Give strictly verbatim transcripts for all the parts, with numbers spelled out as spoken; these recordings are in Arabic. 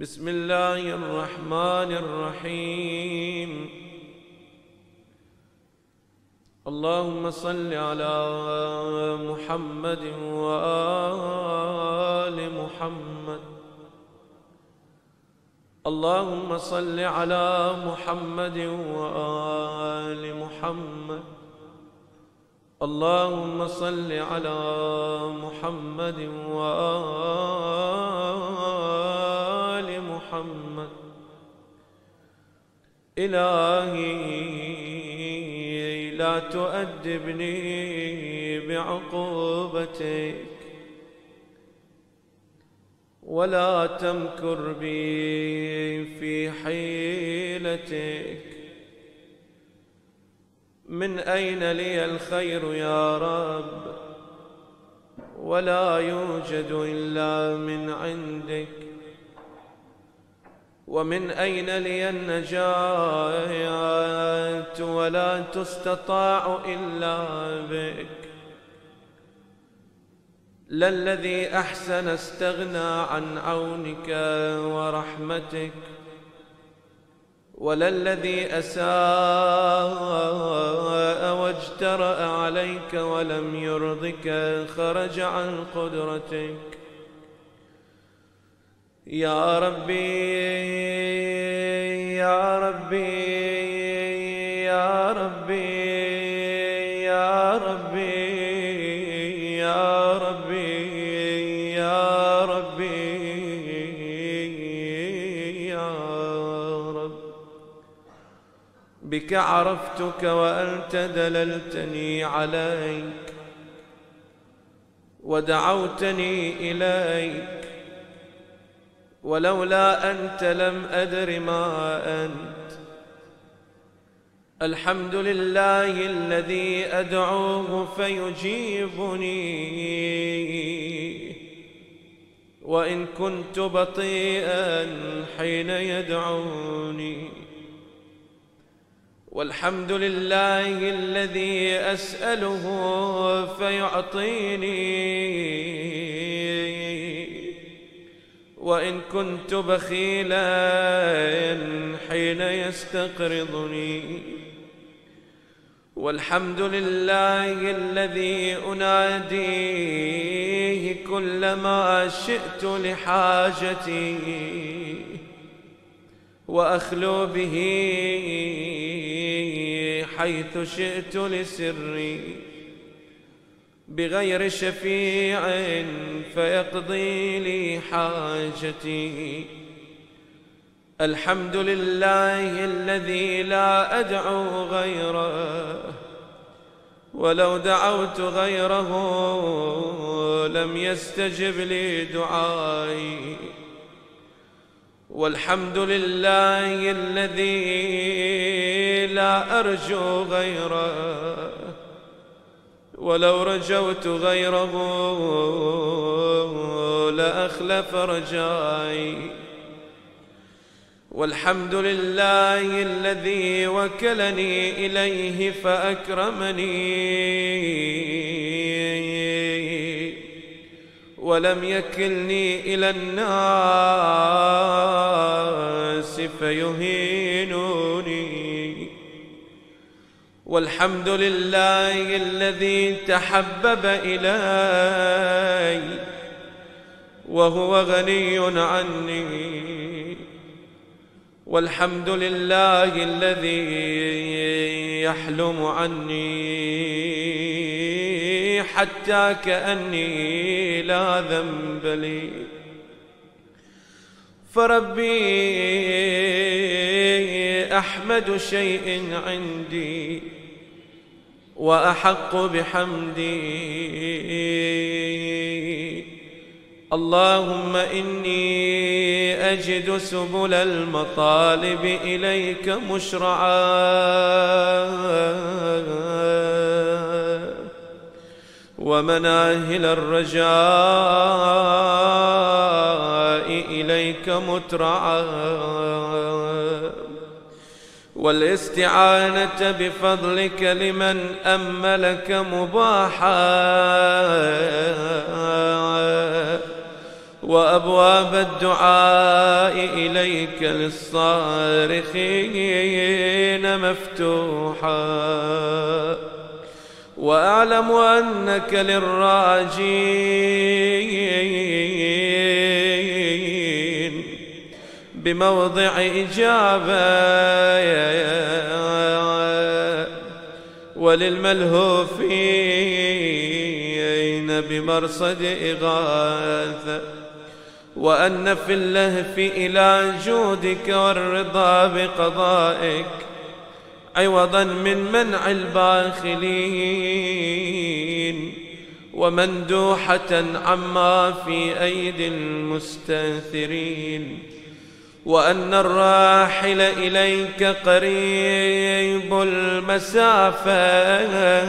بسم الله الرحمن الرحيم. اللهم صل على محمد وآل محمد. اللهم صل على محمد وآل محمد. اللهم صل على محمد وآل محمد. إلهي لا تؤدبني بعقوبتك ولا تمكر بي في حيلتك. من أين لي الخير يا رب؟ ولا يوجد إلا من عندك. ومن أين لي النجاة؟ ولا تستطاع إلا بك. لا الذي أحسن استغنى عن عونك ورحمتك، ولا الذي أساء واجترأ عليك ولم يرضك خرج عن قدرتك. يا ربي يا ربي يا ربي يا ربي يا ربي يا ربي يا رب. بك عرفتك وأنت دللتني عليك ودعوتني إليك، ولولا أنت لم أدر ما أنت. الحمد لله الذي أدعوه فيجيبني وإن كنت بطيئا حين يدعوني. والحمد لله الذي أسأله فيعطيني وإن كنت بخيلا حين يستقرضني. والحمد لله الذي أناديه كلما شئت لحاجتي وأخلو به حيث شئت لسري، بغير شفيع فيقضي لي حاجتي. الحمد لله الذي لا أدعو غيره، ولو دعوت غيره لم يستجب لي دعائي. والحمد لله الذي لا أرجو غيره، ولو رجوت غيره لأخلف رجائي. والحمد لله الذي وكلني إليه فأكرمني ولم يكلني إلى الناس فيهينوني. والحمد لله الذي تحبب إلي وهو غني عني. والحمد لله الذي يحلم عني حتى كأني لا ذنب لي. فربي أحمد شيء عندي وأحق بحمدي. اللهم إني أجد سبل المطالب إليك مشرعا، ومناهل الرجاء إليك مترعا، والاستعانة بفضلك لمن أملك مباحا وأبواب الدعاء إليك للصارخين مفتوحة، وأعلم أنك للراجين بموضع إجابة، وللملهوفين بمرصد إغاثة، وأن في اللهف إلى جودك والرضا بقضائك عوضا من منع الباخلين، ومندوحة عما في أيدي المستنثرين، وأن الراحل إليك قريب المسافة،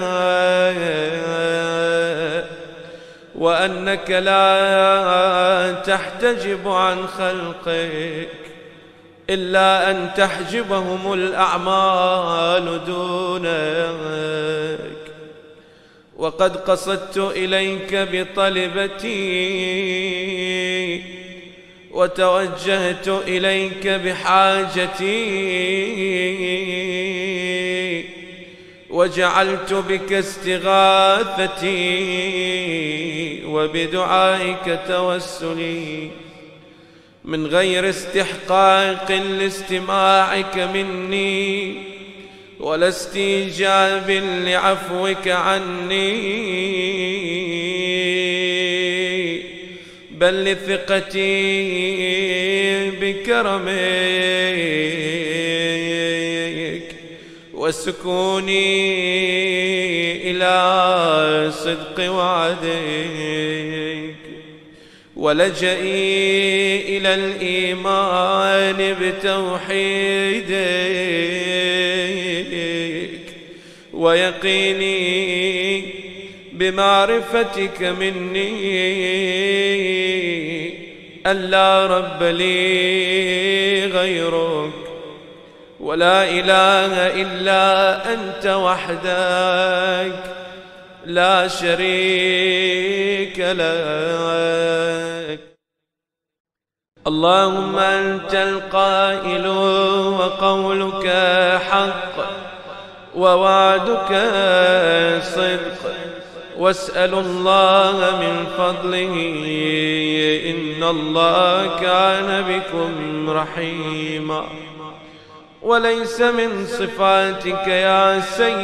وأنك لا تحتجب عن خلقك إلا أن تحجبهم الأعمال دونك. وقد قصدت إليك بطلبتي، وتوجهت إليك بحاجتي، وجعلت بك استغاثتي، وبدعائك توسلي، من غير استحقاق لاستماعك مني ولا استيجاب لعفوك عني، بل لثقتي بكرمك وسكوني إلى صدق وعدك، ولجئي إلى الإيمان بتوحيدك، ويقيني بمعرفتك مني أن لا رب لي غيرك، ولا إله إلا أنت وحدك لا شريك لك. اللهم أنت القائل وقولك حق ووعدك صدق، واسأل الله من فضله إن الله كان بكم رحيما. وليس من صفاتك يا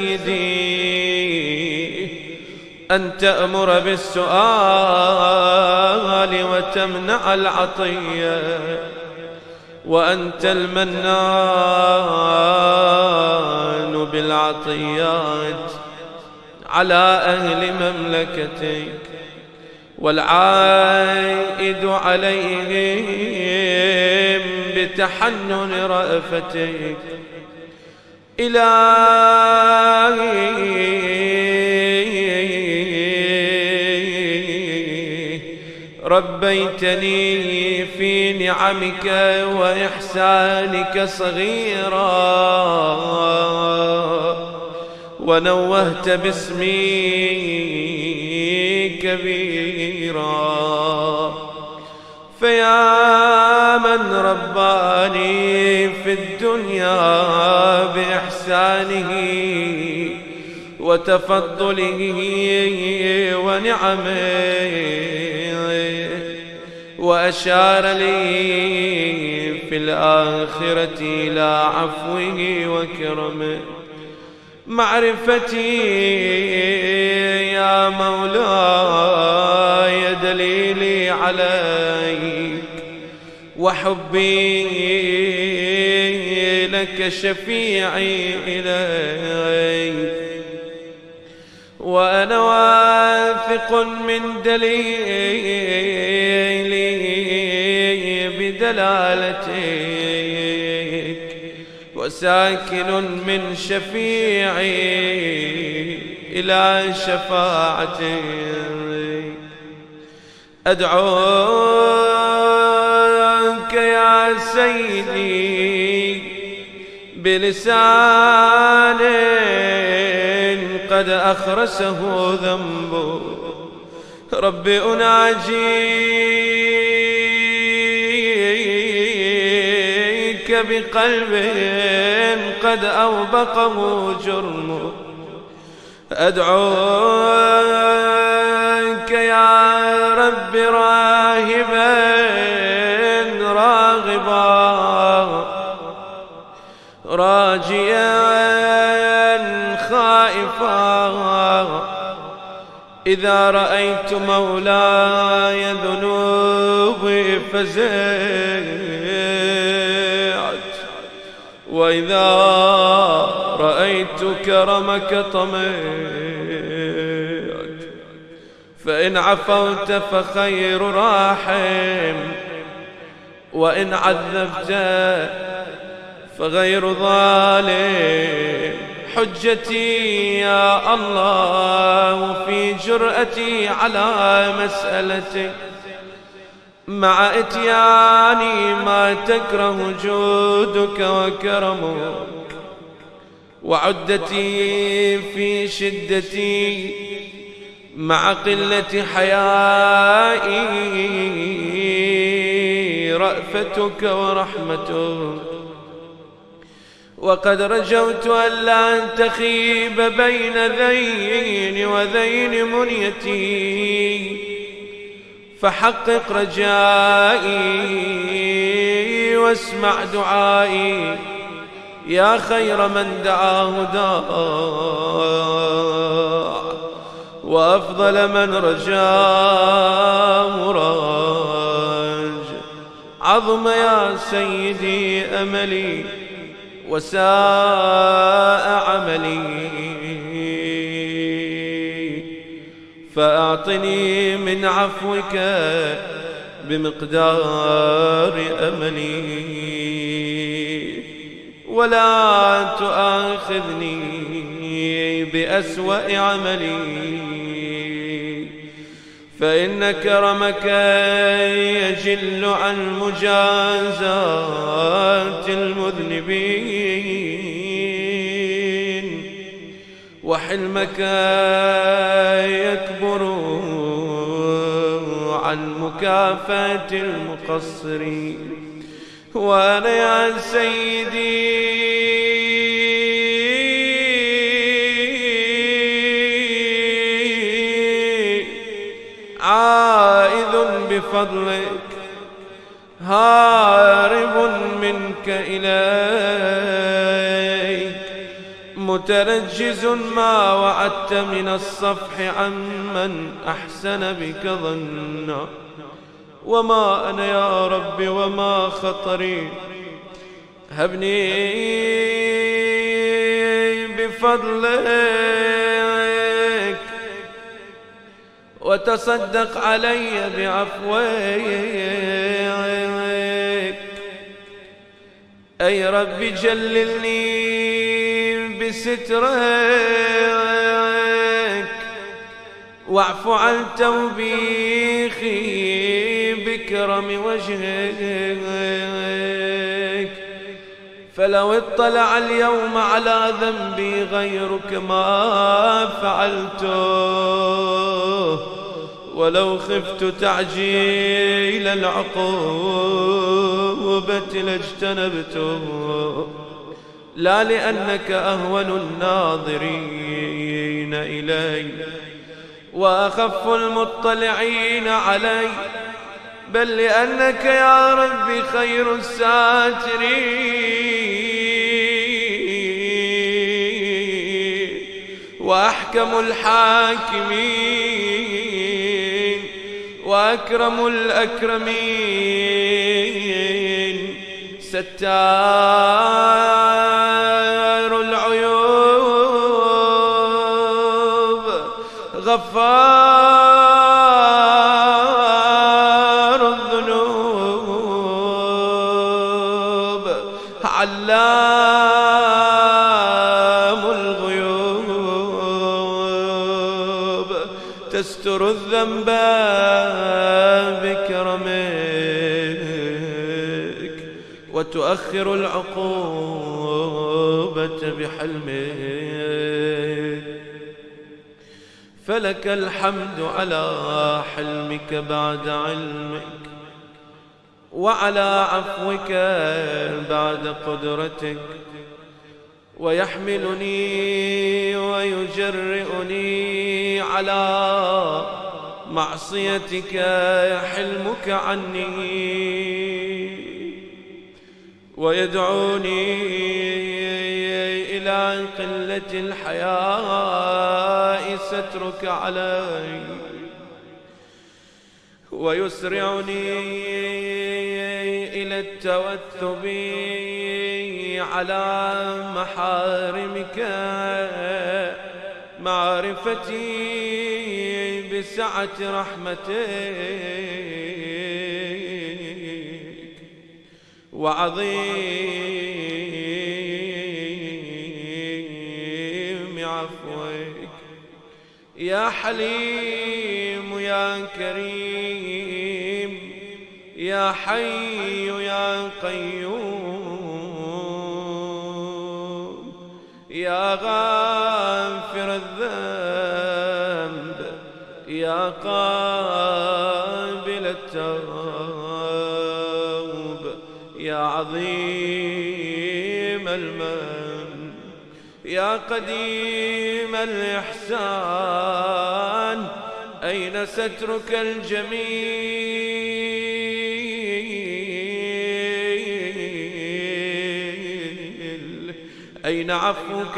سيدي أن تأمر بالسؤال وتمنع العطية، وأنت المنان بالعطيات على أهل مملكتك، والعائد عليهم بتحنن رأفتك. إلهي ربيتني في نعمك وإحسانك صغيرا، ونوهت باسمي كبيرا، فيا من رباني في الدنيا بإحسانه وتفضله ونعمه، وأشار لي في الآخرة إلى عفوه وكرمه. معرفتي يا مولاي دليلي عليك، وحبي لك شفيعي إليك، وأنا واثق من دليلي بدلالتك، وساكن من شفيعي إلى شفاعتك. أدعوك يا سيدي بلسان قد أخرسه ذنبه، رب أناجيك بقلب قد أوبقه جرمه. أدعوك يا رب راهبا راغبا راجيا خائفا، إذا رأيت مولاي ذنوبي فزعت، وإذا رأيت كرمك طمعت. فإن عفوت فخير راحم، وإن عذبت فغير ظالم. حجتي يا الله في جرأتي على مسألتك، مع إتياني ما تكره جودك وكرمك، وعدتي في شدتي مع قلة حيائي رأفتك ورحمتك. وقد رجوت ألا تخيب بين ذين وذين منيتي، فحقق رجائي واسمع دعائي يا خير من دعاه داع، وأفضل من رجاه راج. عظم يا سيدي أملي وساء عملي، فأعطني من عفوك بمقدار أملي، ولا تؤاخذني بأسوأ عملي، فإن كرمك يجل عن مجازات المذنبين، وحلمك يكبر عن مكافأة المقصرين. وأنا يا سيدي عائذ بفضلك هارب منك إليك، مترجز ما وعدت من الصفح عمن أحسن بك ظنا. وما أنا يا رب وما خطري، هبني بفضلك وتصدق علي بعفوك. أي رب جللني بسترك، واعف عن توبيخي بكرم وجهك. فلو اطلع اليوم على ذنبي غيرك ما فعلته، ولو خفت تعجيل العقوبة لاجتنبته، لا لأنك أهون الناظرين إلي وأخف المطلعين علي، بل لأنك يا ربي خير الساترين وأحكم الحاكمين وأكرم الأكرمين، ستار العيوب غفار الذنوب علام الغيوب، تستر الذنب بكرمك وتؤخر العقوبة بحلمك. فلك الحمد على حلمك بعد علمك، وعلى عفوك بعد قدرتك، ويحملني ويجرئني على معصيتك حلمك عني، ويدعوني إلى قلة الحياء سترك علي، ويسرعني إلى التوثب على محارمك، معرفتي بسعة رحمتك وعظيم عفوك. يا حليم يا كريم يا حي يا قيوم، يا غافر الذنب يا قابل التوب، يا عظيم المن يا قديم الإحسان، أين سترك الجميل؟ أين عفوك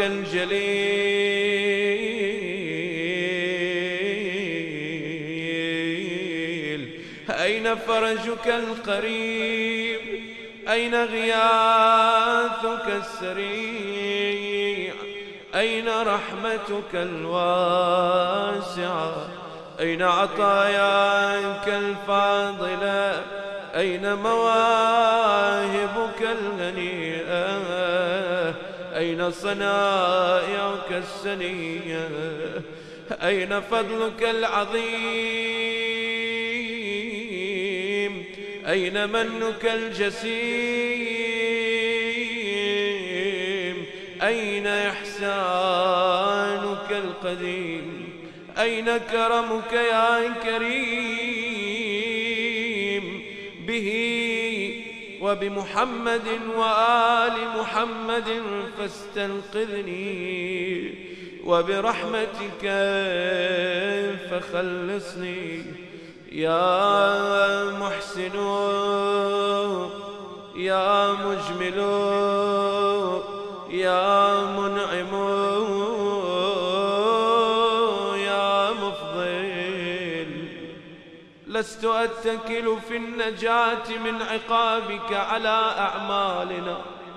الجليل؟ أين فرجك القريب؟ أين غياثك السريع؟ أين رحمتك الواسعة؟ أين عطاياك الفاضلة؟ أين مواهبك الغنيئة؟ أين صنائعك السنية؟ أين فضلك العظيم؟ أين منك الجسيم؟ أين إحسانك القديم؟ أين كرمك يا كريم؟ به وبمحمد وآل محمد فاستنقذني، وبرحمتك فخلصني. يا محسن يا مجمل يا منعم يا مفضل، لست أتكل في النجاة من عقابك على أعمالنا،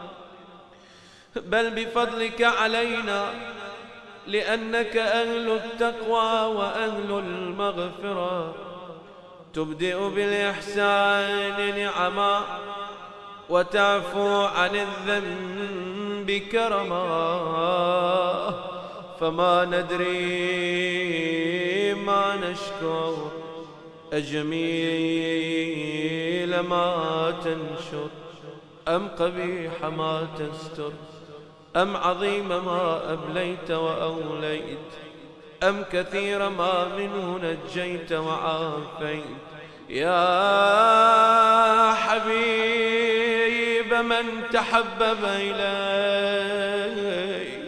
بل بفضلك علينا، لأنك أهل التقوى وأهل المغفرة. تبدئ بالإحسان نعما، وتعفو عن الذنب كرما، فما ندري ما نشكر، أجميل ما تنشر أم قبيح ما تستر، أم عظيم ما أبليت وأوليت، أم كثير ما منه نجيت وعافيت. يا حبيب من تحبب إليك،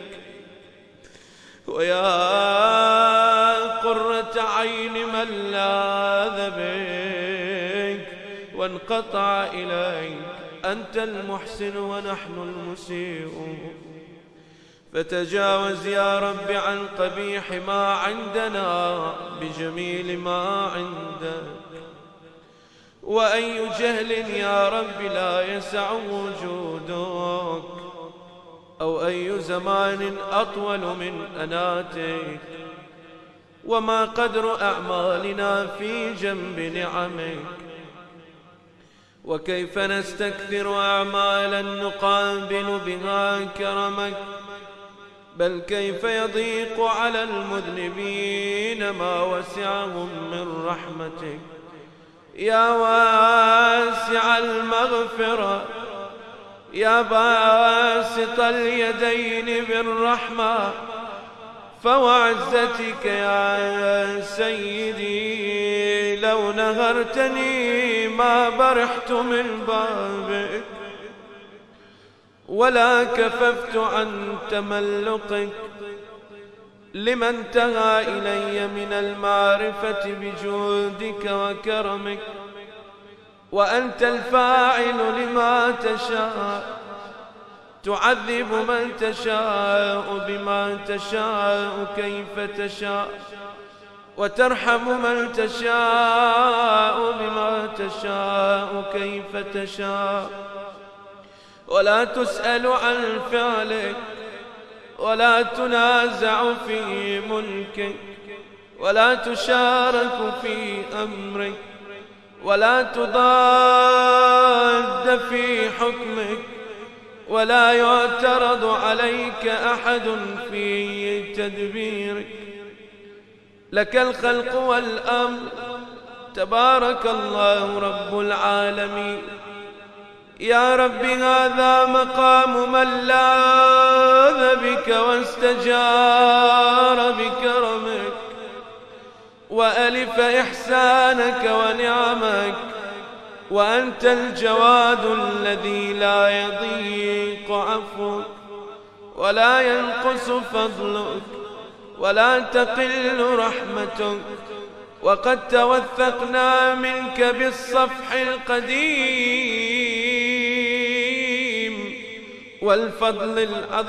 ويا قرة عين من لاذ بك وانقطع إليك، أنت المحسن ونحن المسيء، فتجاوز يا رب عن قبيح ما عندنا بجميل ما عندك. وأي جهل يا رب لا يسع وجودك، أو أي زمان أطول من أناتك، وما قدر أعمالنا في جنب نعمك، وكيف نستكثر أعمالا نقابل بها كرمك، بل كيف يضيق على المذنبين ما وسعهم من رحمتك. يا واسع المغفرة، يا باسط اليدين بالرحمة، فوعزتك يا سيدي لو نهرتني ما برحت من بابك ولا كففت عن تملقك لما انتهى إلي من المعرفة بجودك وكرمك، وأنت الفاعل لما تشاء، تعذب من تشاء بما تشاء كيف تشاء، وترحم من تشاء بما تشاء كيف تشاء، ولا تسأل عن فعلك، ولا تنازع في ملكك، ولا تشارك في أمرك، ولا تضاد في حكمك، ولا يعترض عليك أحد في تدبيرك. لك الخلق والأمر، تبارك الله رب العالمين. يا رب هذا مقام من لاذ بك واستجار بكرمك وألف إحسانك ونعمك، وأنت الجواد الذي لا يضيق عفوك ولا ينقص فضلك ولا تقل رحمتك، وقد توثقنا منك بالصفح القديم والفضل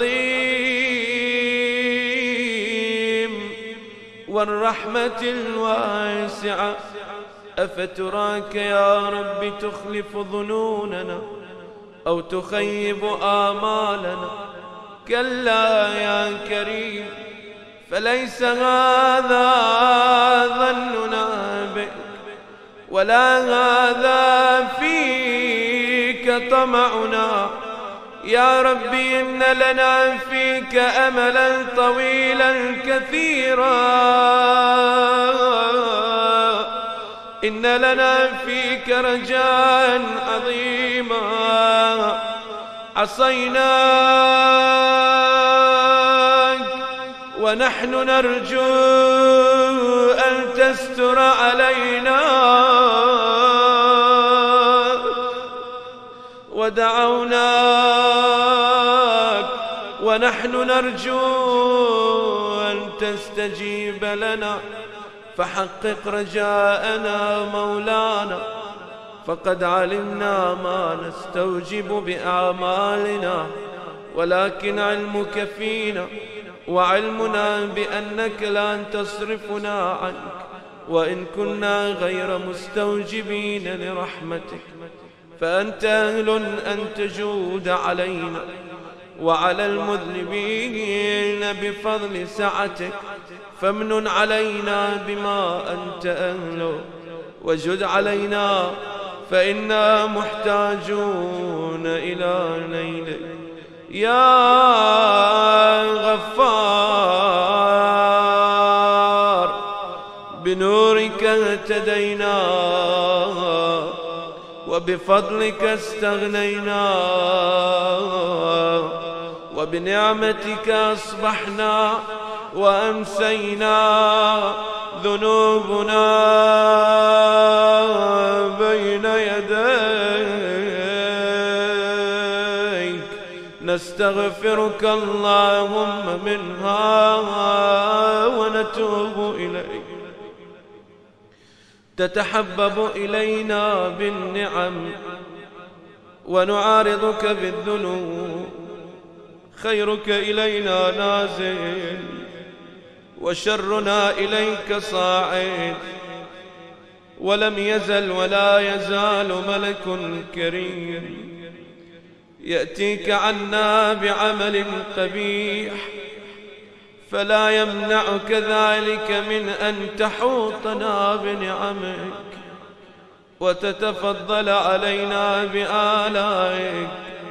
العظيم والرحمة الواسعة. أفتراك يا رب تخلف ظنوننا أو تخيب آمالنا؟ كلا يا كريم، فليس هذا ظننا بك ولا هذا فيك طمعنا. يا ربي إن لنا فيك أملا طويلا كثيرا، إن لنا فيك رجاء عظيما. عصيناك ونحن نرجو أن تستر علينا، ودعوناك ونحن نرجو أن تستجيب لنا، فحقق رجاءنا مولانا. فقد علمنا ما نستوجب بأعمالنا، ولكن علمك فينا وعلمنا بأنك لا تصرفنا عنك، وإن كنا غير مستوجبين لرحمتك فأنت أهل أن تجود علينا وعلى المذنبين بفضل سعتك. فامنن علينا بما أنت أهله، وجد علينا فإنا محتاجون إلى نيلك. يا غفار، بنورك اهتدينا وبفضلك استغنينا، وبنعمتك أصبحنا وأمسينا. ذنوبنا بين يديك، نستغفرك اللهم منها ونتوب إليك. تتحبب إلينا بالنعم ونعارضك بالذنوب، خيرك إلينا نازل وشرنا إليك صاعد، ولم يزل ولا يزال ملك كريم يأتيك عنا بعمل قبيح، فلا يمنعك ذلك من أن تحوطنا بنعمك وتتفضل علينا بآلائك.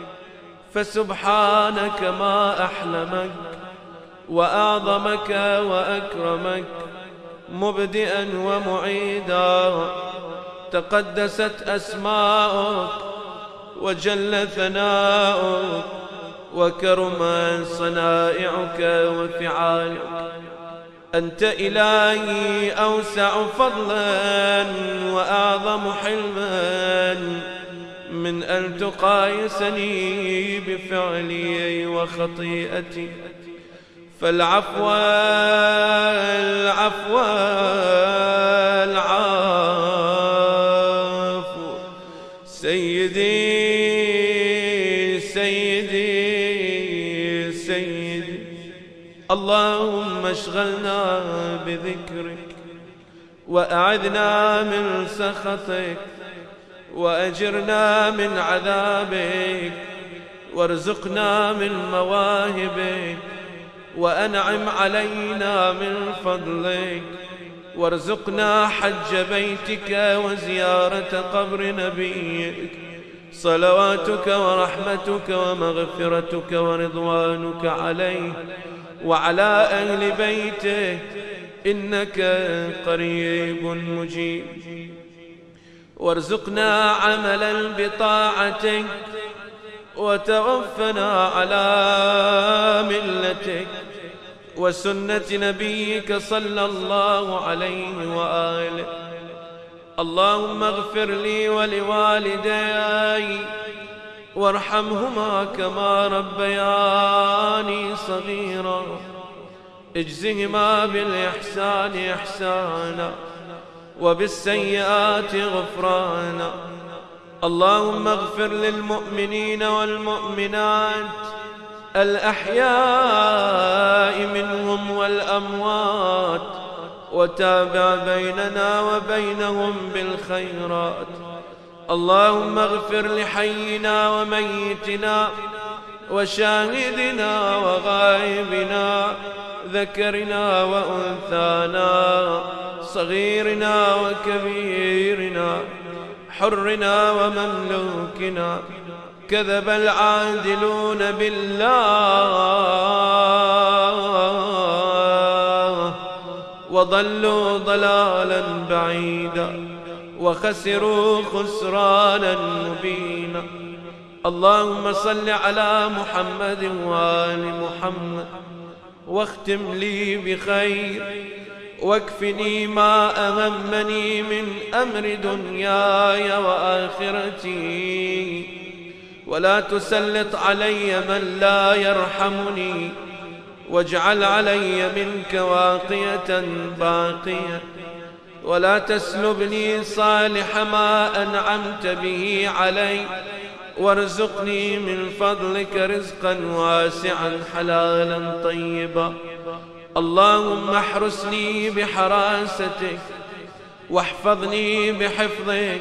فسبحانك ما أحلمك وأعظمك وأكرمك، مبدئا ومعيدا. تقدست أسماؤك وجل ثناؤك وكرم صنائعك وفعالك، أنت إلهي أوسع فضلا وأعظم حلما من أن تقايسني بفعلي وخطيئتي، فالعفو العفو العفو سيدي سيدي سيدي. اللهم اشغلنا بذكرك وأعذنا من سخطك وأجرنا من عذابك وارزقنا من مواهبك وأنعم علينا من فضلك وارزقنا حج بيتك وزيارة قبر نبيك، صلواتك ورحمتك ومغفرتك ورضوانك عليه وعلى أهل بيته إنك قريب مجيب. وارزقنا عملا بطاعتك وتوفنا على ملتك وسنة نبيك صلى الله عليه وآله. اللهم اغفر لي ولوالدي وارحمهما كما ربياني صغيرا، اجزهما بالإحسان إحسانا وبالسيئات غفرانا. اللهم اغفر للمؤمنين والمؤمنات الأحياء منهم والأموات، وتابع بيننا وبينهم بالخيرات. اللهم اغفر لحينا وميتنا وشاهدنا وغائبنا، ذكرنا وأنثانا، صغيرنا وكبيرنا، حرنا ومملوكنا. كذب العادلون بالله وضلوا ضلالا بعيدا وخسروا خسرانا مبينا. اللهم صل على محمد وآل محمد واختم لي بخير، واكفني ما أهمني من أمر دنياي وآخرتي، ولا تسلط علي من لا يرحمني، واجعل علي منك واقية باقية، ولا تسلبني صالح ما أنعمت به علي، وارزقني من فضلك رزقا واسعا حلالا طيبا. اللهم احرسني بحراستك واحفظني بحفظك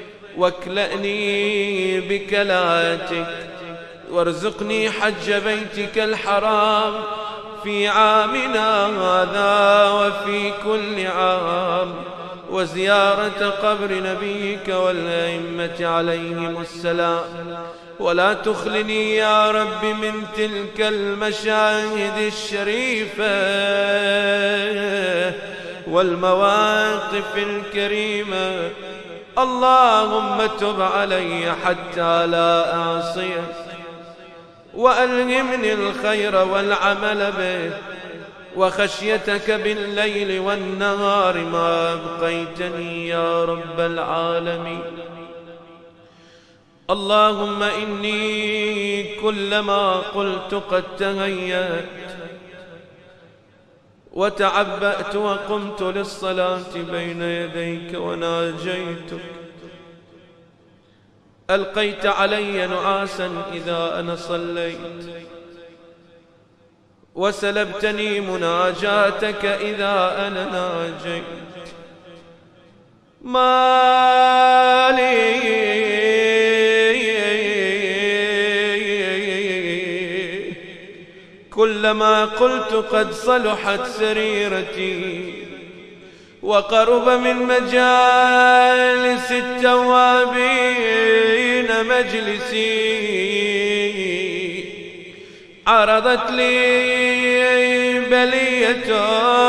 واكلأني بكلاتك، وارزقني حج بيتك الحرام في عامنا هذا وفي كل عام، وزيارة قبر نبيك والأئمة عليهم السلام. ولا تخلني يا رب من تلك المشاهد الشريفة والمواقف الكريمة. اللهم تب علي حتى لا أعصيك، وألهمني الخير والعمل به وخشيتك بالليل والنهار ما أبقيتني يا رب العالمين. اللهم إني كلما قلت قد تهيأت وتعبأت وقمت للصلاة بين يديك وناجيتك، ألقيت علي نعاسا إذا أنا صليت، وسلبتني مناجاتك إذا أنا ناجيت. ما لي كلما قلت قد صلحت سريرتي وقرب من مجالس التوابين مجلسي، عرضت لي بلية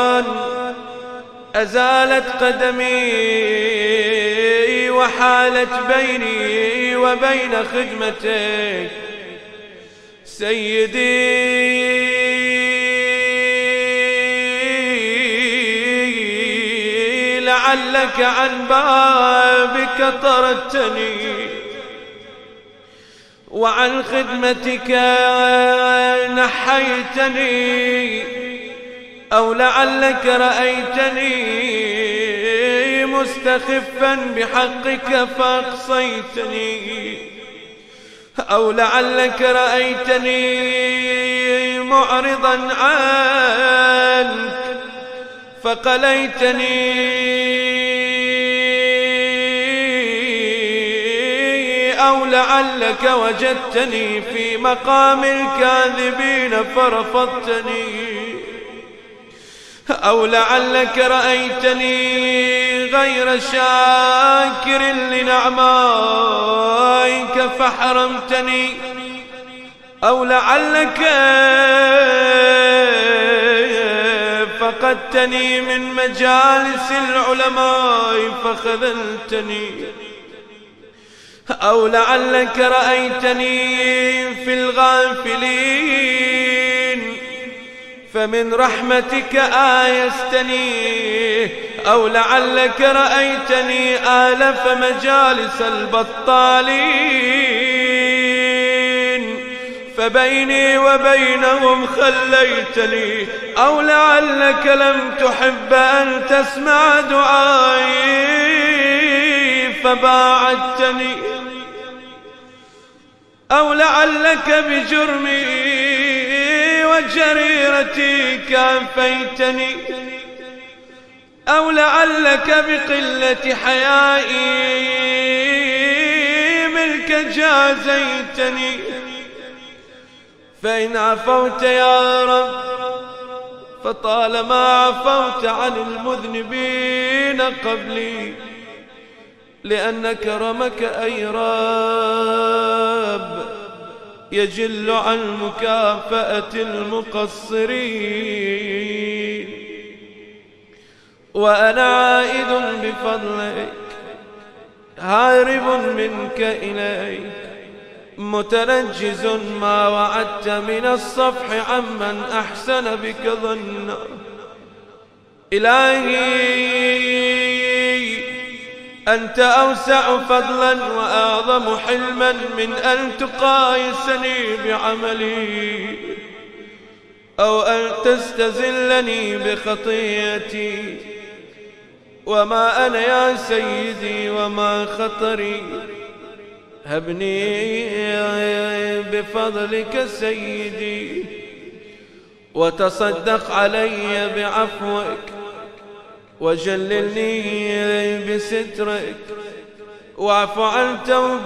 أزالت قدمي وحالت بيني وبين خدمتك سيدي لعلك عن بابك طردتني، وعن خدمتك نحيتني، أو لعلك رأيتني مستخفا بحقك فأقصيتني، أو لعلك رأيتني معرضا عنك فقليتني، أو لعلك وجدتني في مقام الكاذبين فرفضتني، أو لعلك رأيتني غير شاكر لنعمائك فحرمتني، أو لعلك فقدتني من مجالس العلماء فخذلتني، أو لعلك رأيتني في الغافلين فمن رحمتك آيستني، أو لعلك رأيتني آلف مجالس البطالين فبيني وبينهم خليتني، أو لعلك لم تحب أن تسمع دعائي فباعدتني، أو لعلك بجرمي وجريرتي كافيتني، أو لعلك بقلة حيائي منك جازيتني. فإن عفوت يا رب فطالما عفوت عن المذنبين قبلي، لأن كرمك أي رب يجل عن مكافأة المقصرين، وأنا عائد بفضلك هارب منك إليك متنجز ما وعدت من الصفح عمن أحسن بك ظنا. إلهي أنت أوسع فضلا وأعظم حلما من أن تقايسني بعملي أو أن تستزلني بخطيئتي. وما أنا يا سيدي وما خطري، هبني بفضلك سيدي وتصدق علي بعفوك وجللني بسترك، واعف عن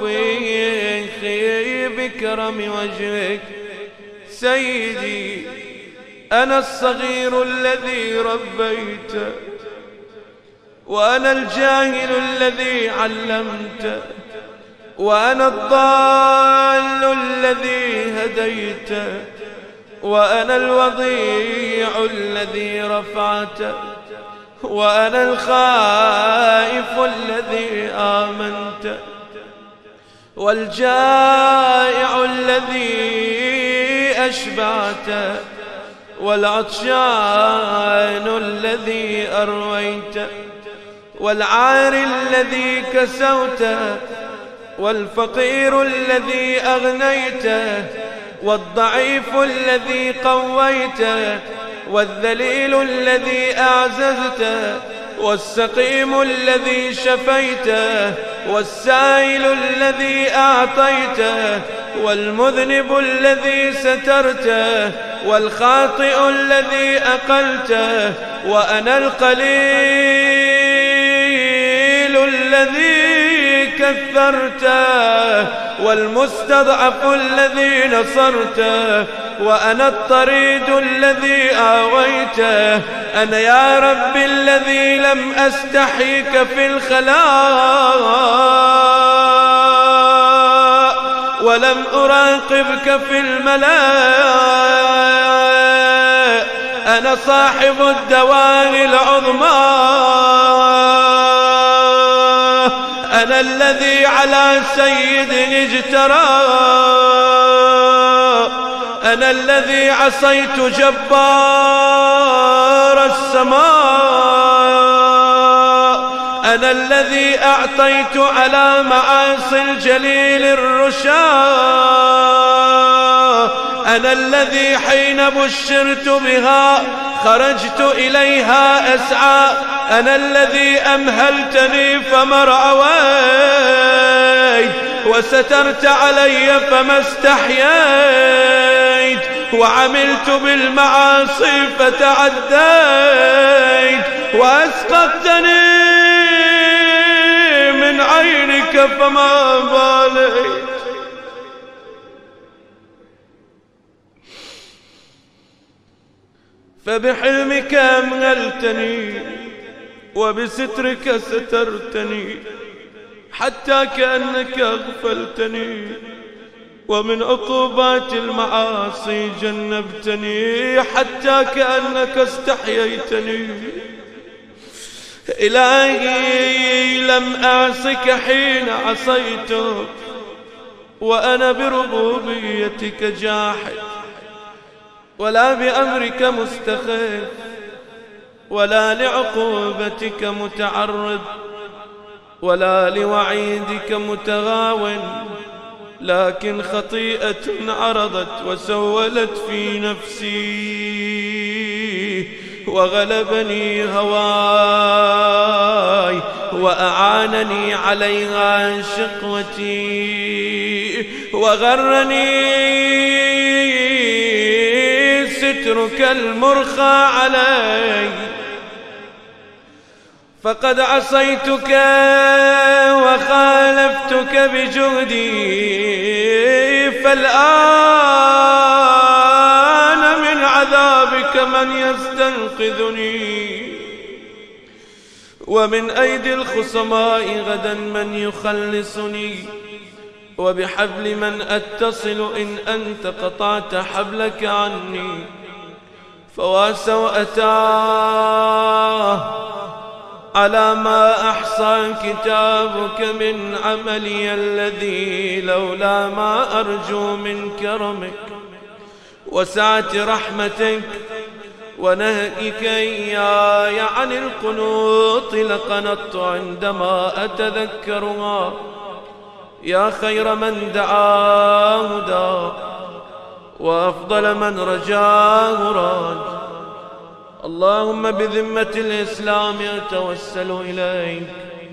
توبيخي بكرم وجهك. سيدي أنا الصغير الذي ربيت، وأنا الجاهل الذي علمت، وأنا الضال الذي هديت، وأنا الوضيع الذي رفعت، وأنا الخائف الذي آمنت، والجائع الذي أشبعت، والعطشان الذي أرويت، والعار الذي كسوت، والفقير الذي أغنيت، والضعيف الذي قويت، والذليل الذي أعززت، والسقيم الذي شفيت، والسائل الذي أعطيت، والمذنب الذي سترت، والخاطئ الذي أقلت، وأنا القليل الذي كثرت، والمستضعف الذي نصرت، وأنا الطريد الذي آويت. أنا يا رب الذي لم أستحيك في الخلاء ولم أراقبك في الملاء. أنا صاحب الدوال العظمى، أنا الذي على سيد اجترى، أنا الذي عصيت جبار السماء، أنا الذي أعطيت على معاصي الجليل الرشاد، أنا الذي حين بشرت بها خرجت إليها أسعى، أنا الذي أمهلتني فما رأويت، وسترت علي فما استحييت، وعملت بالمعاصي فتعديت، وأسقطتني من عينك فما باليت. فبحلمك أمهلتني وبسترك سترتني حتى كأنك أغفلتني، ومن عقوبات المعاصي جنبتني حتى كأنك استحييتني. إلهي لم أعصك حين عصيتك وأنا بربوبيتك جاحد، ولا بأمرك مستخف، ولا لعقوبتك متعرض، ولا لوعيدك متغاون، لكن خطيئة عرضت وسولت في نفسي، وغلبني هواي، وأعانني عليها شقوتي، وغرني سترك المرخى علي. فقد عصيتك وخالفتك بجهدي، فالآن من عذابك من يستنقذني، ومن أيدي الخصماء غدا من يخلصني، وبحبل من أتصل إن أنت قطعت حبلك عني. فواسوأتاه على ما أحصى كتابك من عملي الذي لولا ما أرجو من كرمك وسعة رحمتك ونهئك إياي عن القنوط لقنطت عندما أتذكرها. يا خير من دعاه داع، وأفضل من رجاه راد. اللهم بذمة الإسلام أتوسل إليك،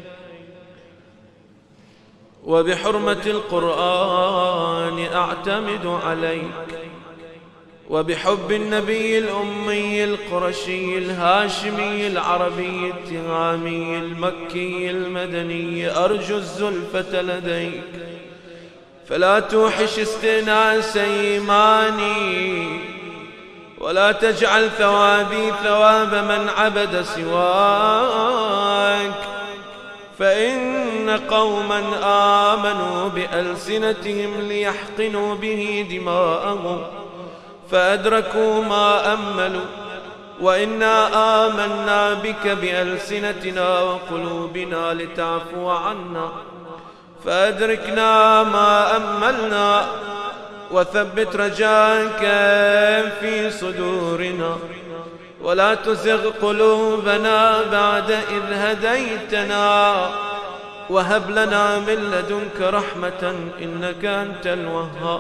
وبحرمة القرآن أعتمد عليك، وبحب النبي الأمي القرشي الهاشمي العربي التهامي المكي المدني أرجو الزلفة لديك، فلا توحش استئناس إيماني، ولا تجعل ثوابي ثواب من عبد سواك. فإن قوما آمنوا بألسنتهم ليحقنوا به دماءهم فأدركوا ما أملوا، وإنا آمنا بك بألسنتنا وقلوبنا لتعفو عنا، فأدركنا ما أملنا، وثبت رجاك في صدورنا، ولا تزغ قلوبنا بعد إذ هديتنا، وهب لنا من لدنك رحمة إنك أنت الوهاب.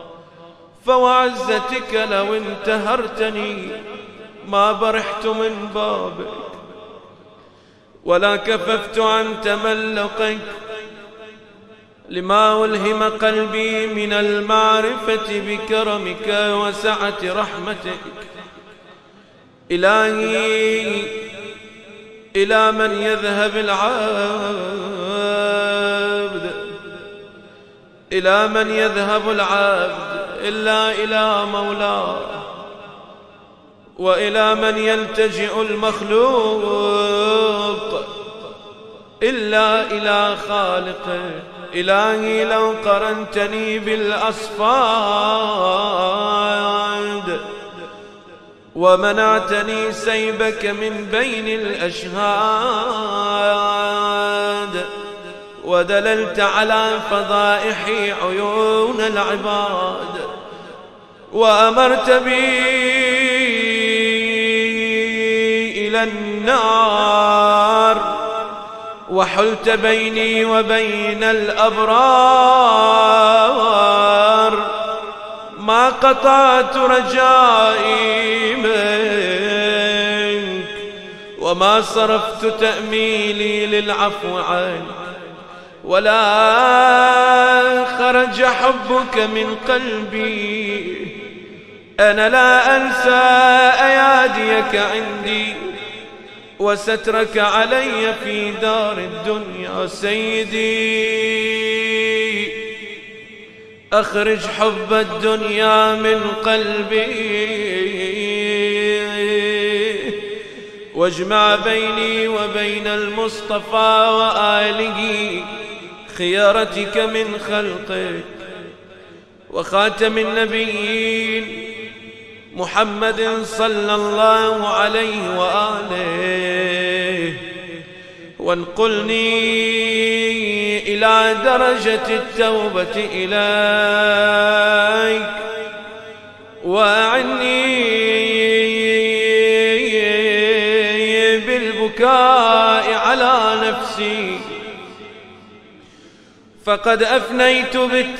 فوعزتك لو انتهرتني ما برحت من بابك، ولا كففت عن تملقك، لما ألهم قلبي من المعرفة بكرمك وسعة رحمتك. إلهي إلى من يذهب العبد، إلى من يذهب العبد إلا إلى مولاه، وإلى من يلتجئ المخلوق إلا إلى خالقه. إلهي لو قرنتني بالأصفاد ومنعتني سيبك من بين الأشهاد، ودللت على فضائح عيون العباد، وأمرت بي إلى النار، وحلت بيني وبين الأبرار، ما قطعت رجائي منك، وما صرفت تأميلي للعفو عنك، ولا خرج حبك من قلبي. أنا لا أنسى أياديك عندي وسترك علي في دار الدنيا. سيدي أخرج حب الدنيا من قلبي، واجمع بيني وبين المصطفى وآله خيارتك من خلقك وخاتم النبيين محمد صلى الله عليه وآله، وانقلني إلى درجة التوبة إليك، وأعني بالبكاء على نفسي، فقد أفنيت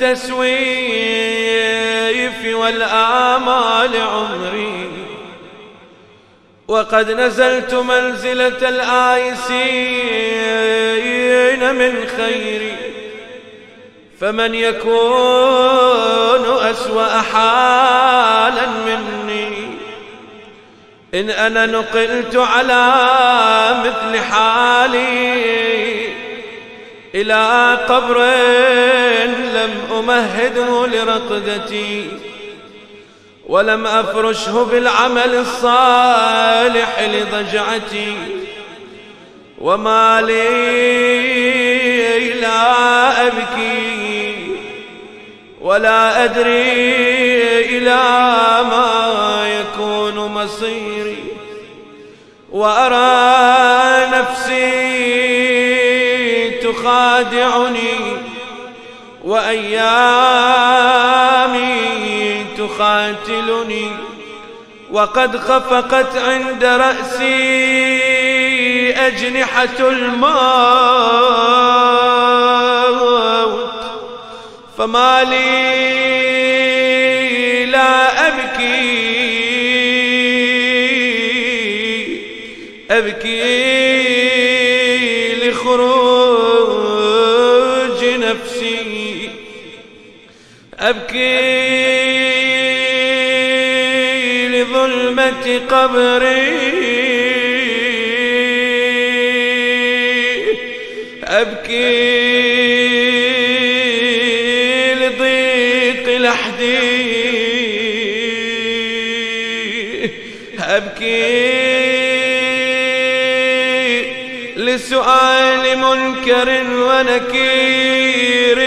بالتسويف والآمال عمري، وقد نزلت منزلة الآيسين من خيري. فمن يكون أسوأ حالا مني إن أنا نقلت على مثل حالي إلى قبر لم أمهده لرقدتي، ولم أفرشه بالعمل الصالح لضجعتي، وما لي لا أبكي ولا أدري إلى ما يكون مصيري، وأرى نفسي تخادعني وأيامي تخاتلني، وقد خفقت عند رأسي أجنحة الموت، فما لي لا أبكي أبكي لخروج نفسي، أبكي لظلمة قبري، أبكي لضيق لحدي، أبكي لسؤال منكر ونكير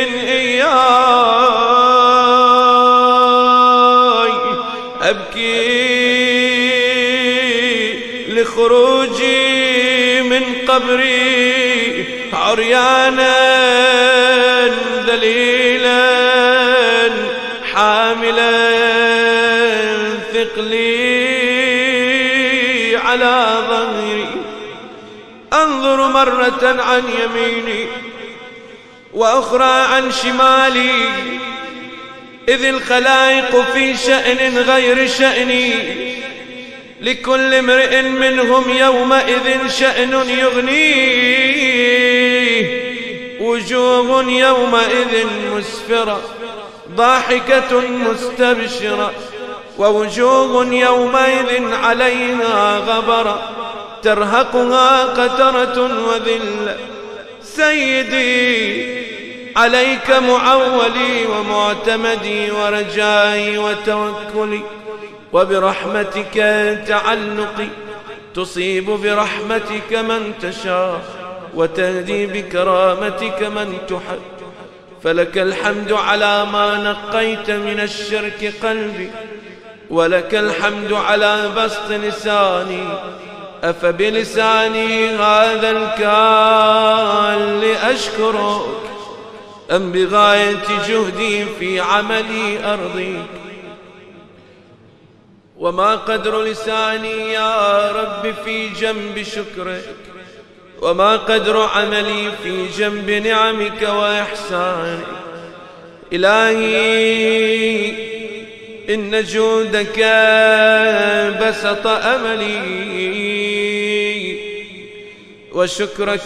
إياي، أبكي لخروجي من قبري عريانا ذليلا حاملا ثقلي على ظهري، أنظر مرة عن يميني وأخرى عن شمالي، إذ الخلائق في شأن غير شأني، لكل امرئ منهم يومئذ شأن يغنيه، وجوه يومئذ مسفرة ضاحكة مستبشرة، ووجوه يومئذ عليها غبرة ترهقها قترة وذلة. سيدي عليك معولي ومعتمدي ورجائي وتوكلي، وبرحمتك تعلقي، تصيب برحمتك من تشاء وتهدي بكرامتك من تحب. فلك الحمد على ما نقيت من الشرك قلبي، ولك الحمد على بسط لساني. أفبلساني هذا الكال لأشكرك، أم بغاية جهدي في عملي أرضيك؟ وما قدر لساني يا رب في جنب شكرك، وما قدر عملي في جنب نعمك وإحسانك. إلهي إن جودك بسط أملي وشكرك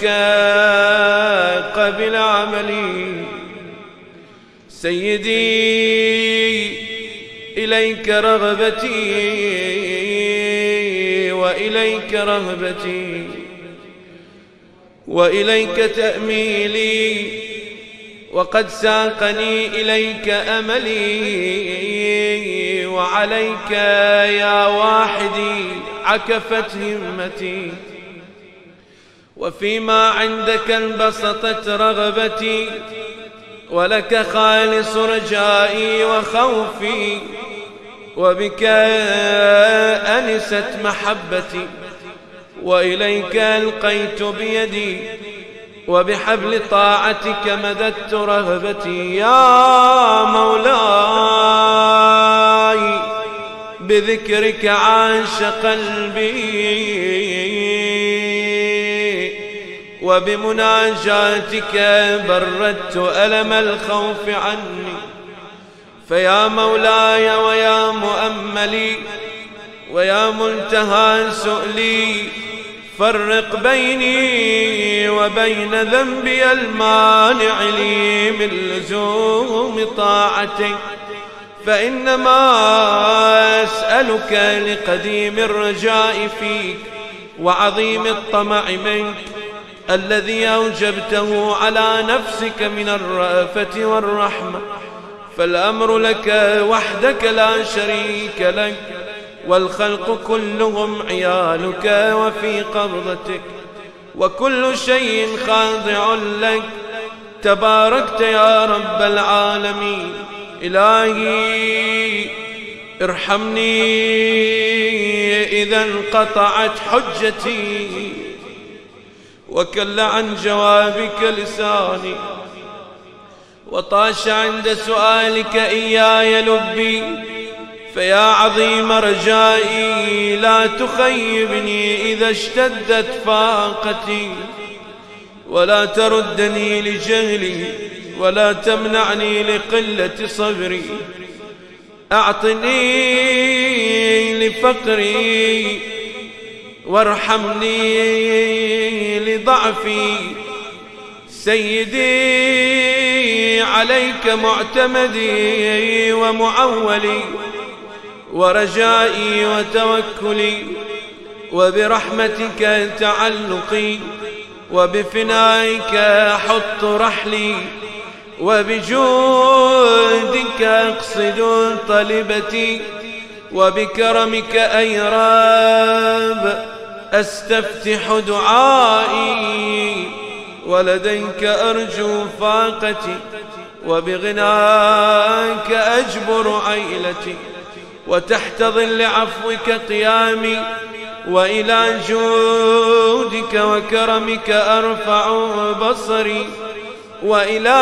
قبل عملي. سيدي إليك رغبتي وإليك رهبتي وإليك تأميلي، وقد ساقني إليك أملي، وعليك يا واحدي عكفت همتي، وفيما عندك انبسطت رغبتي، ولك خالص رجائي وخوفي، وبك أنست محبتي، وإليك ألقيت بيدي، وبحبل طاعتك مددت رهبتي. يا مولاي بذكرك عاش قلبي، وبمناجاتك بردت ألم الخوف عني. فيا مولاي ويا مؤملي ويا منتهى سؤلي، فرق بيني وبين ذنبي المانع لي من لزوم طاعتك، فإنما أسألك لقديم الرجاء فيك وعظيم الطمع منك، الذي أوجبته على نفسك من الرأفة والرحمة. فالأمر لك وحدك لا شريك لك، والخلق كلهم عيالك وفي قبضتك، وكل شيء خاضع لك. تباركت يا رب العالمين. إلهي ارحمني إذا انقطعت حجتي وكل عن جوابك لساني، وطاش عند سؤالك إياي لبي. فيا عظيم رجائي لا تخيبني إذا اشتدت فاقتي، ولا تردني لجهلي ولا تمنعني لقلة صبري. أعطني لفقري وارحمني لضعفي. سيدي عليك معتمدي ومعولي ورجائي وتوكلي، وبرحمتك تعلقي، وبفنائك أحط رحلي، وبجودك أقصد طلبتي، وبكرمك أي رب أستفتح دعائي، ولديك أرجو فاقتي، وبغناك أجبر عيلتي، وتحت ظل عفوك قيامي، وإلى جودك وكرمك أرفع بصري، وإلى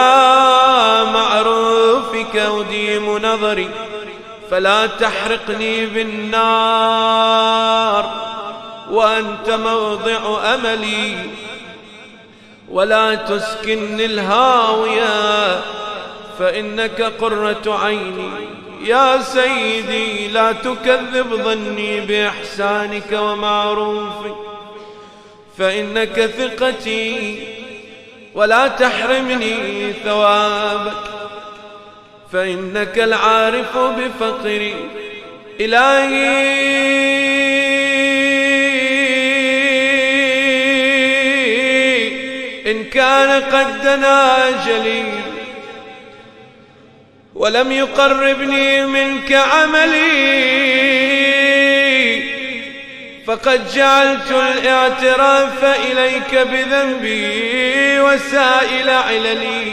معروفك أديم نظري. فلا تحرقني بالنار وأنت موضع أملي، ولا تسكنني الهاوية فإنك قرة عيني. يا سيدي لا تكذب ظني بإحسانك ومعروفك، فإنك ثقتي، ولا تحرمني ثوابك، فإنك العارف بفقري. إلهي إن كان قد دنا أجلي ولم يقربني منك عملي، فقد جعلت الاعتراف إليك بذنبي وسائل عللي.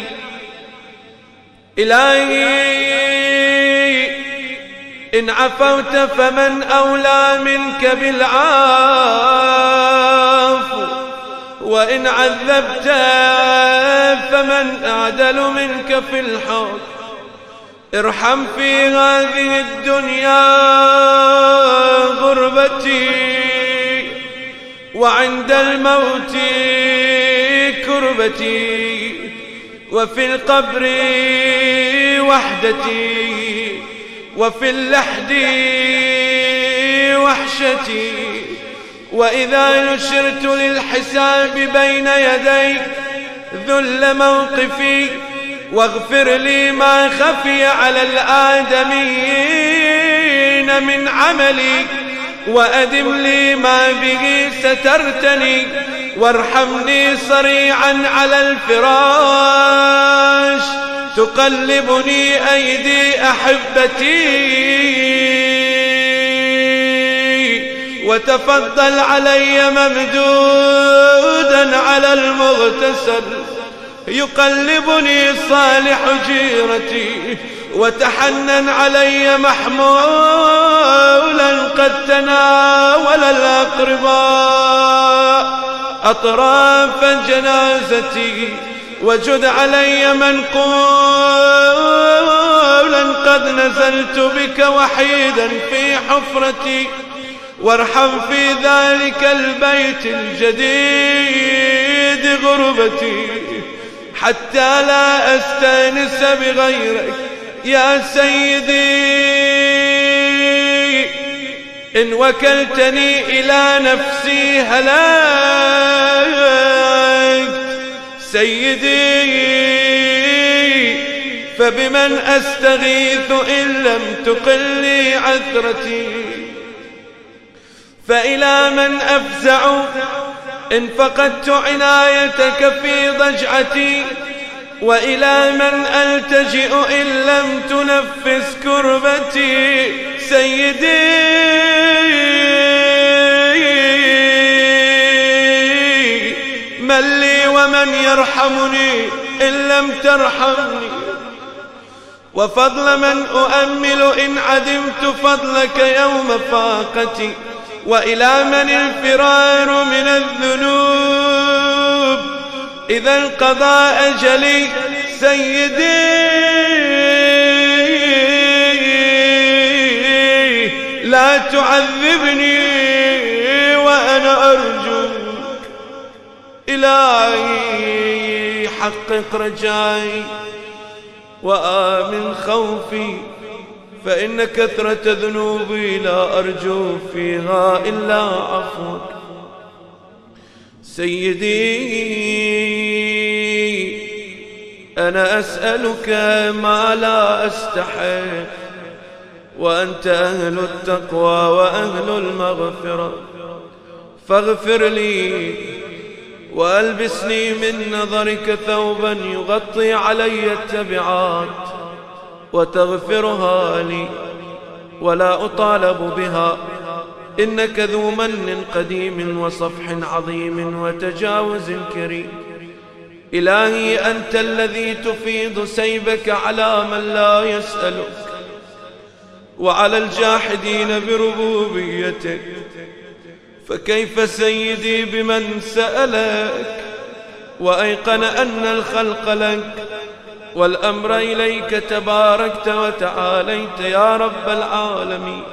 إلهي إن عفوت فمن أولى منك بالعفو، وإن عذبت فمن أعدل منك في الحكم. ارحم في هذه الدنيا غربتي، وعند الموت كربتي، وفي القبر وحدتي، وفي اللحد وحشتي. وإذا نشرت للحساب بين يديك ذل موقفي، واغفر لي ما خفي على الآدمين من عملي، وأدم لي ما به سترتني، وارحمني صريعا على الفراش تقلبني أيدي أحبتي، وتفضل علي ممدودا على المغتسل يقلبني صالح جيرتي، وتحنن علي محمولا قد تناول الأقرباء أطراف جنازتي، وجد علي منقولا قد نزلت بك وحيدا في حفرتي، وارحم في ذلك البيت الجديد غربتي، حتى لا أستأنس بغيرك يا سيدي. إن وكلتني إلى نفسي هلكت سيدي، فبمن أستغيث إن لم تقلي عثرتي؟ فإلى من أفزع إن فقدت عنايتك في ضجعتي؟ وإلى من ألتجئ إن لم تنفس كربتي؟ سيدي من لي ومن يرحمني إن لم ترحمني؟ وفضل من أؤمل إن عدمت فضلك يوم فاقتي؟ وإلى من الفرار من الذنوب إذا انقضى أجلي؟ سيدي لا تعذبني وأنا أرجوك، إلهي حقق رجائي وآمن خوفي، فإن كثرة ذنوبي لا أرجو فيها إلا عفوك. سيدي أنا أسألك ما لا أستحق، وأنت أهل التقوى وأهل المغفرة، فاغفر لي وألبسني من نظرك ثوبا يغطي علي التبعات، وتغفرها لي ولا أطالب بها، إنك ذو من قديم وصفح عظيم وتجاوز كريم. إلهي أنت الذي تفيض سيبك على من لا يسألك، وعلى الجاحدين بربوبيتك، فكيف سيدي بمن سألك وأيقن أن الخلق لك والأمر إليك تباركت وتعاليت يا رب العالمين.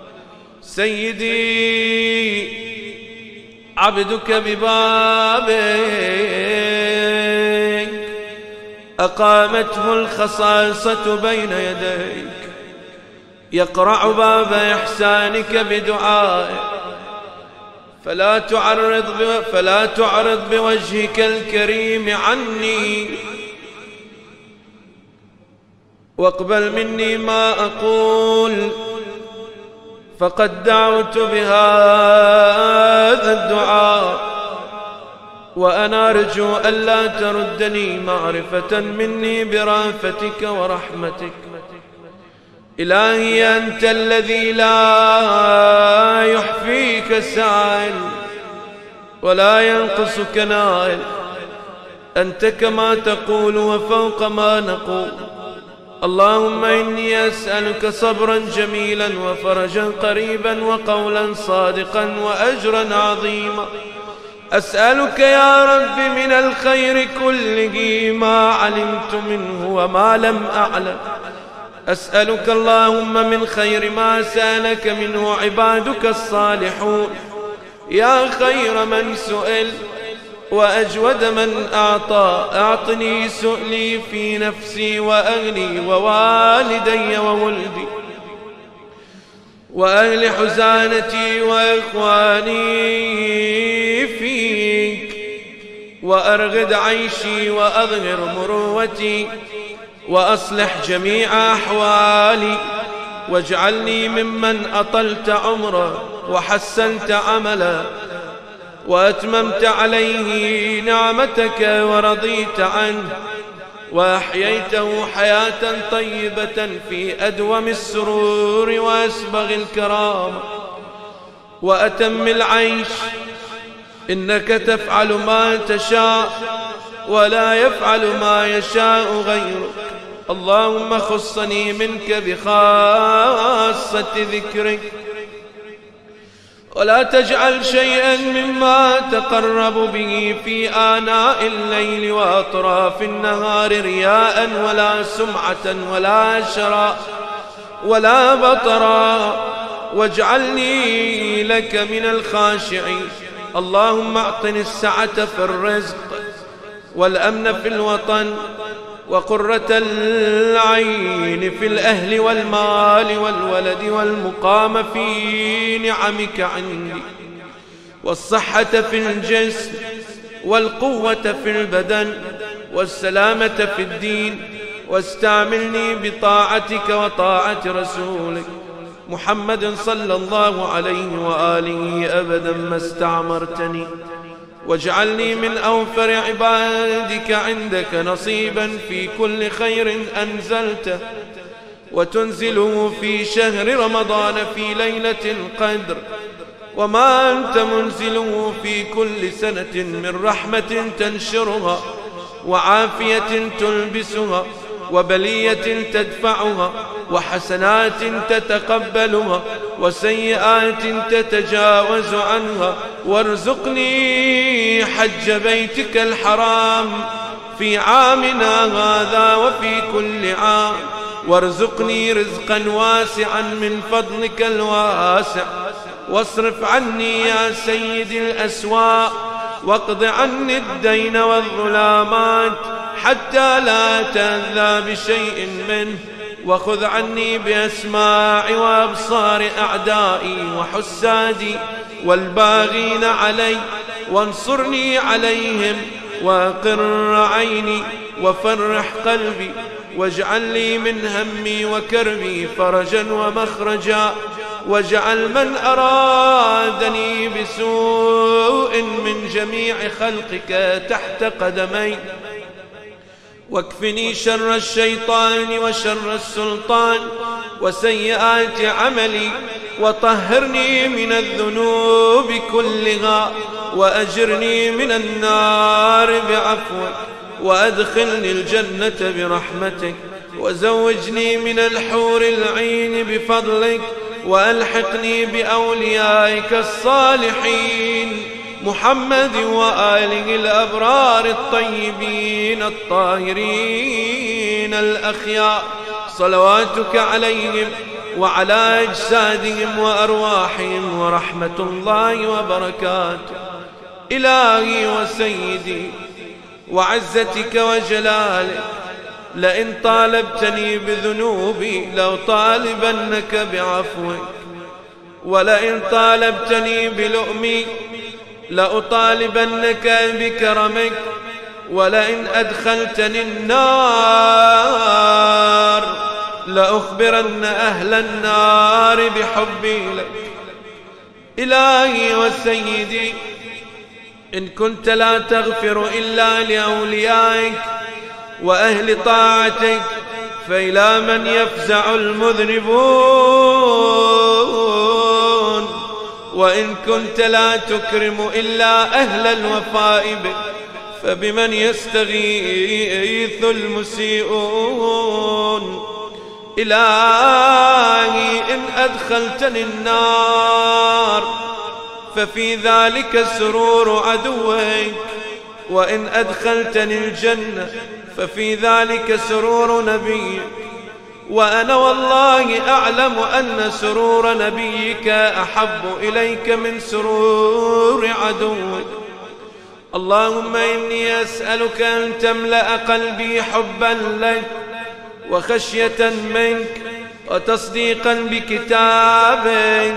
سيدي عبدك ببابك أقامته الخصاصة بين يديك، يقرع باب إحسانك بدعائك، فلا تعرض فلا تعرض بوجهك الكريم عني، واقبل مني ما أقول، فقد دعوت بهذا الدعاء وأنا أرجو ألا تردني معرفة مني برافتك ورحمتك. إلهي أنت الذي لا يحفيك سائل ولا ينقصك نائل، أنت كما تقول وفوق ما نقول. اللهم إني أسألك صبرا جميلا وفرجا قريبا وقولا صادقا وأجرا عظيما. أسألك يا رب من الخير كله ما علمت منه وما لم أعلم. أسألك اللهم من خير ما سألك منه عبادك الصالحون، يا خير من سئل وأجود من أعطى، أعطني سؤلي في نفسي وأهلي ووالدي وولدي وأهل حزانتي وإخواني فيك، وأرغد عيشي وأظهر مروتي، وأصلح جميع أحوالي، واجعلني ممن أطلت عمره وحسنت عمله وأتممت عليه نعمتك ورضيت عنه، وأحييته حياة طيبة في أدوم السرور وأسبغ الكرامة وأتم العيش، إنك تفعل ما تشاء ولا يفعل ما يشاء غيرك. اللهم خصني منك بخاصة ذكرك، ولا تجعل شيئا مما تقرب به في آناء الليل وأطراف النهار رياء ولا سمعة ولا شراء ولا بطرا، واجعلني لك من الخاشعين. اللهم أعطني السعة في الرزق والأمن في الوطن وقرة العين في الأهل والمال والولد والمقام في نعمك عندي، والصحة في الجسم والقوة في البدن والسلامة في الدين، واستعملني بطاعتك وطاعة رسولك محمد صلى الله عليه وآله أبدا ما استعمرتني، واجعلني من أوفر عبادك عندك نصيبا في كل خير أنزلته وتنزله في شهر رمضان في ليلة القدر، وما أنت منزله في كل سنة من رحمة تنشرها وعافية تلبسها وبلية تدفعها وحسنات تتقبلها وسيئات تتجاوز عنها. وارزقني حج بيتك الحرام في عامنا هذا وفي كل عام، وارزقني رزقا واسعا من فضلك الواسع، واصرف عني يا سيدي الأسواء، واقض عني الدين والظلامات حتى لا تأذى بشيء منه، وخذ عني بأسماع وأبصار أعدائي وحسادي والباغين علي، وانصرني عليهم وأقر عيني وفرح قلبي، واجعل لي من همي وكربي فرجا ومخرجا، واجعل من أرادني بسوء من جميع خلقك تحت قدمي، واكفني شر الشيطان وشر السلطان وسيئات عملي، وطهرني من الذنوب كلها، وأجرني من النار بعفوك، وأدخلني الجنة برحمتك، وزوجني من الحور العين بفضلك، وألحقني بأوليائك الصالحين محمد وآله الأبرار الطيبين الطاهرين الأخيار، صلواتك عليهم وعلى أجسادهم وأرواحهم ورحمة الله وبركاته. إلهي وسيدي وعزتك وجلالك، لئن طالبتني بذنوبي لأطالبنك بعفوك، ولئن طالبتني بلؤمي لأطالبنك بكرمك، ولئن أدخلتني النار لأخبرن أهل النار بحبي لك. إلهي وسيدي، إن كنت لا تغفر إلا لأوليائك وأهل طاعتك، فإلى من يفزع المذنبون؟ وإن كنت لا تكرم إلا أهل الوفاء بك، فبمن يستغيث المسيئون؟ إلهي، إن أدخلتني النار ففي ذلك سرور عدوك، وإن أدخلتني الجنة ففي ذلك سرور نبيك، وأنا والله أعلم أن سرور نبيك أحب إليك من سرور عدوك. اللهم إني أسألك أن تملأ قلبي حبا لك وخشية منك وتصديقا بكتابك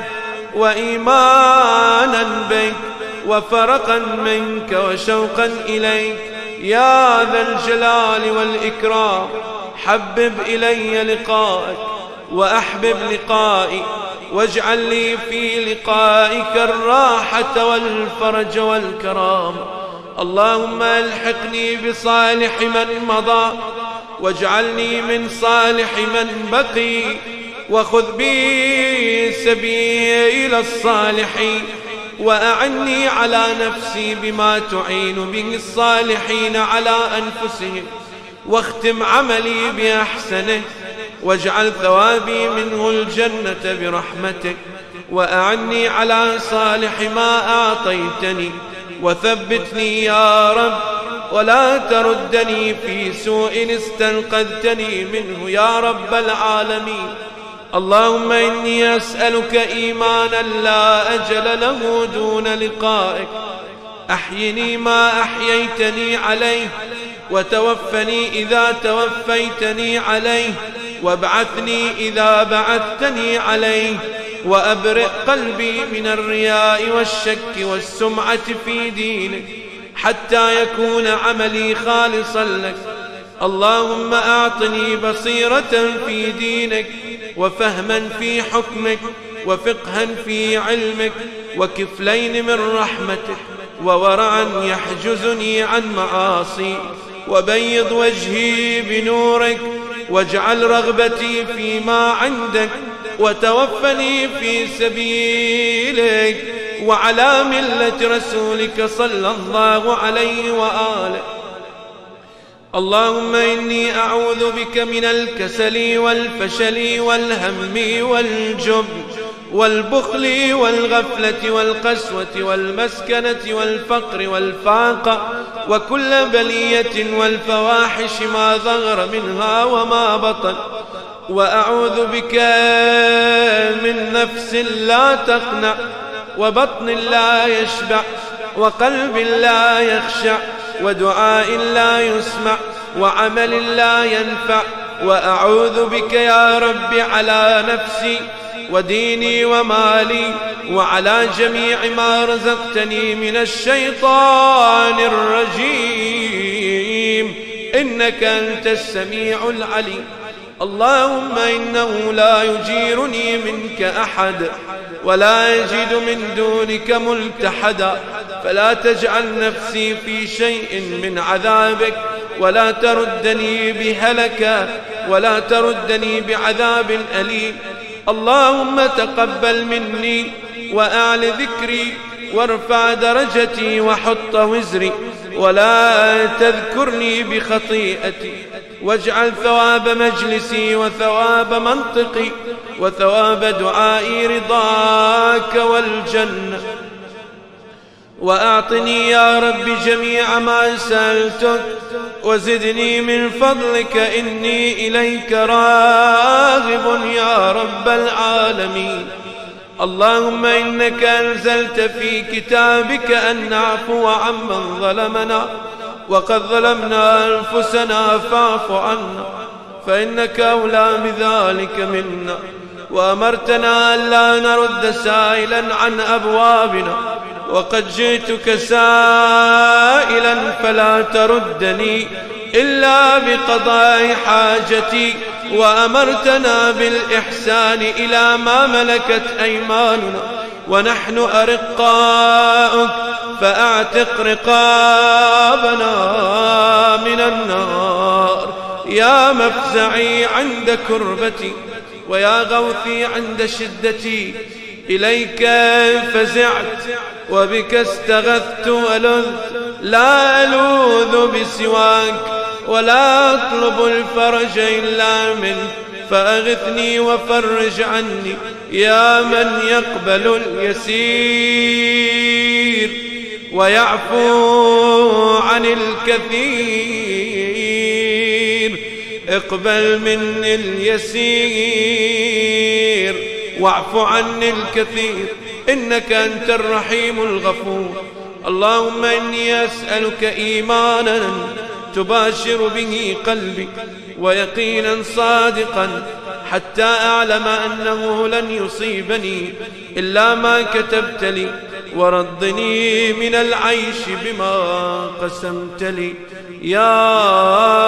وإيمانا بك وفرقا منك وشوقا إليك يا ذا الجلال والإكرام. حبب إلي لقائك وأحبب لقائي، واجعل لي في لقائك الراحة والفرج والكرام. اللهم الحقني بصالح من مضى واجعلني من صالح من بقي، وخذ بي سبيل الصالحين، وأعني على نفسي بما تعين به الصالحين على أنفسهم، واختم عملي بأحسنه، واجعل ثوابي منه الجنة برحمتك، وأعني على صالح ما أعطيتني، وثبتني يا رب ولا تردني في سوء استنقذتني منه يا رب العالمين. اللهم إني أسألك إيمانا لا أجل له دون لقائك. أحيني ما أحييتني عليه، وتوفني إذا توفيتني عليه، وابعثني إذا بعثتني عليه، وأبرئ قلبي من الرياء والشك والسمعة في دينك حتى يكون عملي خالصا لك. اللهم أعطني بصيرة في دينك، وفهما في حكمك، وفقها في علمك، وكفلين من رحمتك، وورعا يحجزني عن معاصي، وبيض وجهي بنورك، واجعل رغبتي فيما عندك، وتوفني في سبيلك وعلى ملة رسولك صلى الله عليه وآله. اللهم إني أعوذ بك من الكسل والفشل والهم والجبن والبخل والغفلة والقسوة والمسكنة والفقر والفاقة وكل بلية والفواحش ما ظهر منها وما بطن. وأعوذ بك من نفس لا تقنع، وبطن لا يشبع، وقلب لا يخشع، ودعاء لا يسمع، وعمل لا ينفع. وأعوذ بك يا رب على نفسي وديني ومالي وعلى جميع ما رزقتني من الشيطان الرجيم، إنك أنت السميع العليم. اللهم إنه لا يجيرني منك أحد، ولا يجد من دونك ملتحدا، فلا تجعل نفسي في شيء من عذابك، ولا تردني بهلكة، ولا تردني بعذاب أليم. اللهم تقبل مني وأعل ذكري، وارفع درجتي وحط وزري، ولا تذكرني بخطيئتي، واجعل ثواب مجلسي وثواب منطقي وثواب دعائي رضاك والجنة. وأعطني يا رب جميع ما سألتك، وزدني من فضلك إني إليك راغب يا رب العالمين. اللهم إنك أنزلت في كتابك أن نعفو عمن ظلمنا، وقد ظلمنا أنفسنا فاعف عنا، فإنك أولى بذلك منا. وأمرتنا ألا نرد سائلا عن أبوابنا، وقد جئتك سائلا فلا تردني إلا بقضاء حاجتي. وأمرتنا بالإحسان إلى ما ملكت أيماننا، ونحن أرقاؤك فأعتق رقابنا من النار. يا مفزعي عند كربتي، ويا غوثي عند شدتي، إليك فزعت وبك استغثت ولذت، لا ألوذ بسواك ولا أطلب الفرج إلا منك، فأغثني وفرج عني يا من يقبل اليسير ويعفو عن الكثير. اقبل مني اليسير واعف عني الكثير، إنك أنت الرحيم الغفور. اللهم إني أسألك إيمانا تباشر به قلبي، ويقينا صادقا، حتى أعلم أنه لن يصيبني إلا ما كتبت لي، ورضني من العيش بما قسمت لي. يا